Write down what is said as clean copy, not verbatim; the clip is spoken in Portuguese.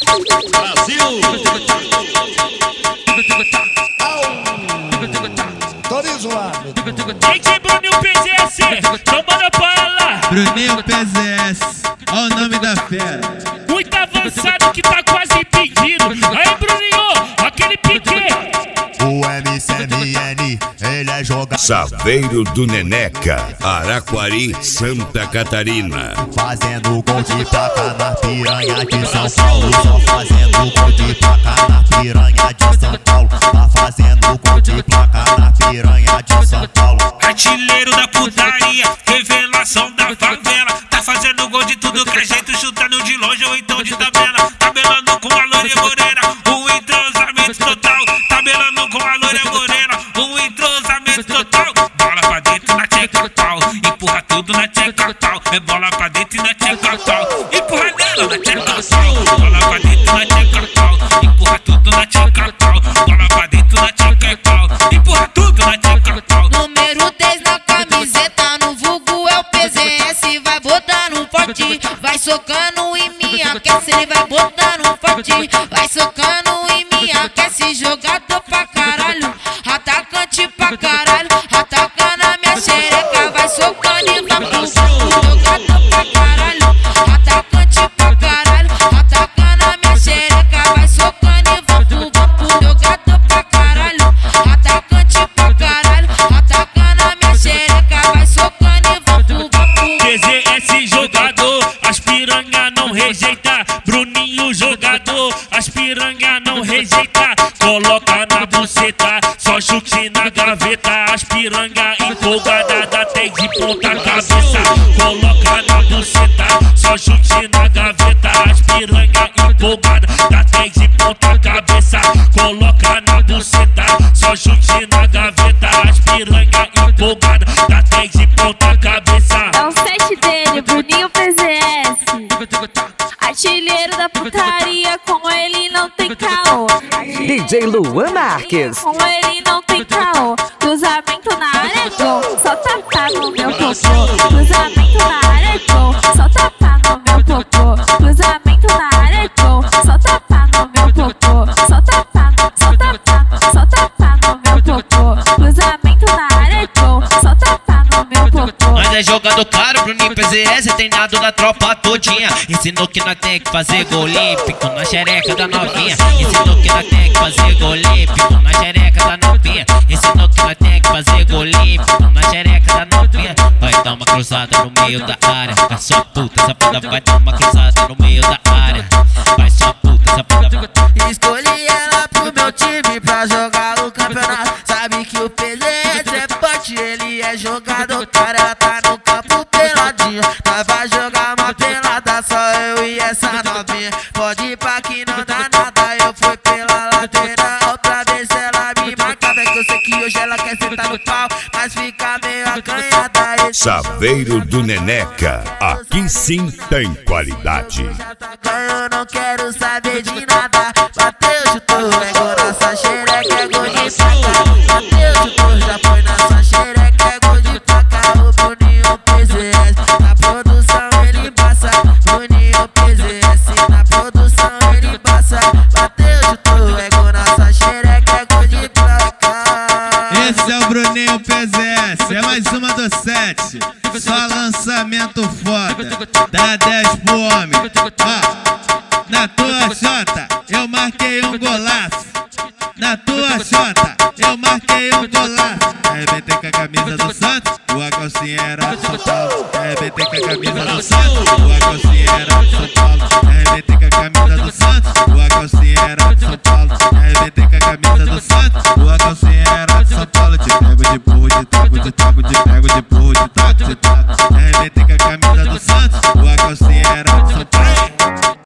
Brasil! DJ Bruninho PZS, então manda pra ela. Bruninho PZS, olha o nome da fera. Muito avançado que tá quase impedido. Aí Bruninho, aquele pique. O MCMN, ele é jogador. Saveiro do Neneca, Araquari, Santa Catarina. Fazendo gol de placa na piranha de São Paulo. Só fazendo gol de placa na piranha de São Paulo. Tá fazendo gol de placa na piranha de São Paulo. Artilheiro da putaria, revelação da favela. Tá fazendo gol de tudo que é jeito, chutando de longe ou então de tabela. Tabelando com a loira morena, um entrosamento total. Tabelando com a loira morena, um entrosamento total. Bola pra dentro na tcheca pau, empurra tudo na tcheca pau. É bola pra dentro e na tcheca pau, empurra nela na tcheca pau. Bola pra dentro na tcheca pau, empurra tudo na tcheca pau. Bola pra dentro na tcheca pau, empurra tudo na tcheca pau. Número 10 na camiseta, no vulgo é o PZS. Vai botando forte, vai socando em mim, aquece. Ele vai botando forte, vai socando em mim, aquece. Jogador pra caralho, atacante pra caralho. Ataca na minha xereca, vai socando e vai pro jogador pra caralho, atacante pra caralho. Ataca na minha xereca, vai socando e vai pro jogador pra caralho, atacante pra caralho. Ataca na minha xereca, vai socando e vai pro PZS jogador, as piranha não rejeita. Bruninho jogador, as piranha não rejeita. Coloca na buceta, só chute na gaveta. As piranha empolgada dá até de ponta cabeça. Coloca na buceta, só chute na gaveta. As piranha empolgada dá até de ponta cabeça. Coloca na buceta, só chute na gaveta. As piranha empolgada dá até de ponta cabeça. É o set dele, Bruninho PZS. Artilheiro da putaria, com ele não tem caô. DJ Luan Marques. Com ele não tem caô. Cruzamento na área é gol, só tapa no meu popô. Cruzamento na área é gol, só tapa no meu popô. Cruzamento na área é gol, só tapa no meu popô. Só tapa, só tapa, só tapa no meu popô. Cruzamento na área é gol, só tapa no meu popô. Mas é jogador caro, Bruninho PZS é treinado da tropa todinha. Ensinou que nós tem que fazer gol olímpico na xereca da novinha. Ensinou que nós tem que fazer gol olímpico na xereca da novinha. Ensinou que nós tem que fazer gol olímpico na xereca da novinha. Vai dar uma cruzada no meio da área. Vai sua puta, safada, vai dar uma cruzada no meio da área. Vai sua puta, safada. Escolhi ela pro meu time pra jogar o campeonato. Sabe que o PZS é forte, ele é jogador, cara. Ela tá no campo peladinha, nós vai jogar uma pelada, só eu e essa novinha. Pode ir pra que não dá nada, eu fui pela lateral pra ver se ela me marcava. É que eu sei que hoje ela quer sentar no pau, mas fica meio acanhada. Saveiro do Neneca, aqui sim tem qualidade. Eu não quero saber de nada. Bateu, chutou, é gol nessa xereca, é gol de placa. Bateu, chutou, já foi nessa xereca, é gol de placa. O Bruninho PZS, na produção ele passa. Bruninho PZS, na produção ele passa. Bateu, chutou, é gol nessa xereca, é gol de placa. Esse é o Bruninho PZS, é mais uma do set. Só lançamento foda, dá 10 pro homem. Ó, na tua chota eu marquei um golaço. Na tua chota eu marquei um golaço. Arrebentei com a camisa do Santos, a calcinha era de São Paulo. Arrebentei com a camisa do Santos, a calcinha era de São Paulo. Arrebentei com a camisa do Santos, a calcinha era de São Paulo. Arrebentei com a camisa do Santos, a calcinha era de São Paulo. Te pego de burro, te trago, te trago, te pego de burro, te trago, te trago. Arrebentei com a camisa do Santos, a calcinha era de São Paulo.